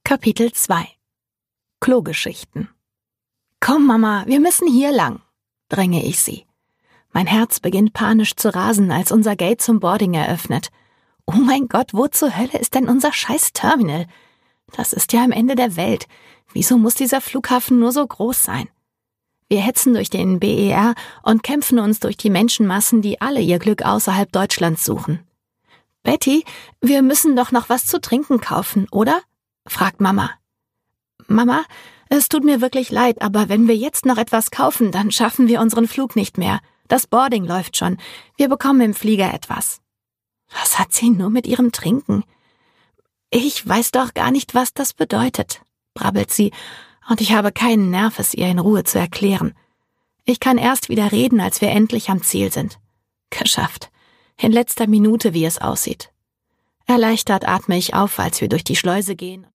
Kapitel 2 Klogeschichten. »Komm, Mama, wir müssen hier lang«, dränge ich sie. Mein Herz beginnt panisch zu rasen, als unser Gate zum Boarding eröffnet. Oh mein Gott, wo zur Hölle ist denn unser scheiß Terminal? Das ist ja am Ende der Welt. Wieso muss dieser Flughafen nur so groß sein? Wir hetzen durch den BER und kämpfen uns durch die Menschenmassen, die alle ihr Glück außerhalb Deutschlands suchen. »Betty, wir müssen doch noch was zu trinken kaufen, oder?« fragt Mama. »Mama, es tut mir wirklich leid, aber wenn wir jetzt noch etwas kaufen, dann schaffen wir unseren Flug nicht mehr. Das Boarding läuft schon. Wir bekommen im Flieger etwas.« Was hat sie nur mit ihrem Trinken? »Ich weiß doch gar nicht, was das bedeutet«, brabbelt sie, und ich habe keinen Nerv, es ihr in Ruhe zu erklären. Ich kann erst wieder reden, als wir endlich am Ziel sind. Geschafft. In letzter Minute, wie es aussieht. Erleichtert atme ich auf, als wir durch die Schleuse gehen.